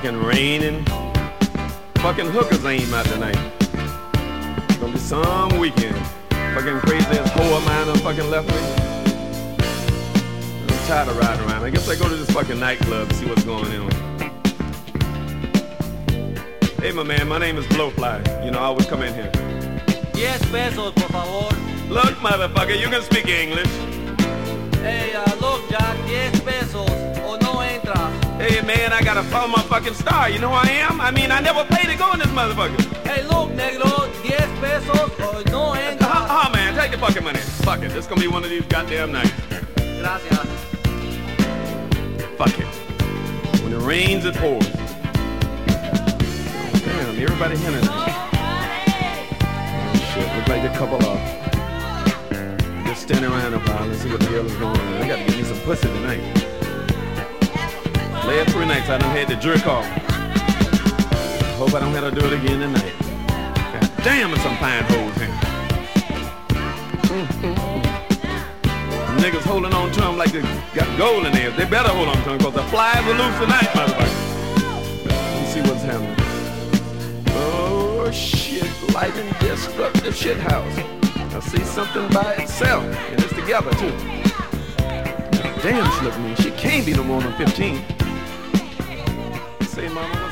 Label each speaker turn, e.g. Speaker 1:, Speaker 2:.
Speaker 1: fucking raining. Fucking hookers ain't out tonight. It's gonna be some weekend. Fucking crazy as hoe of mine done fucking left me. I'm tired of riding around. I guess I go to this fucking nightclub to see what's going on. Hey, my man, my name is Blowfly. You know, I always come in here.
Speaker 2: 10 pesos, por favor.
Speaker 1: Look, motherfucker, you can speak English.
Speaker 2: Hey, look, Jack, 10 pesos, o no entras.
Speaker 1: Hey, man, I gotta follow my fucking star. You know who I am? I mean, I never paid to go in this motherfucker.
Speaker 2: Hey, look, negro, 10 pesos, o no entras.
Speaker 1: Man, take the fucking money. Fuck it, this gonna be one of these goddamn nights.
Speaker 2: Gracias.
Speaker 1: Fuck it. When it rains, it pours. Damn, everybody here tonight. Oh, shit, look like a couple of just standing around a while. Let's see what the hell is going on. I gotta get me some pussy tonight. Last 3 nights I done had to jerk off. Hope I don't have to do it again tonight. God damn, there's some fine hoes here. Niggas holding on to them like they got gold in there. They better hold on to them because the flies are loose tonight, motherfucker. Let's see what's happening. Oh shit, light and destructive shit house. I see something by itself, and it's together too. Damn, she look mean. She can't be no more than 15. Say, mama,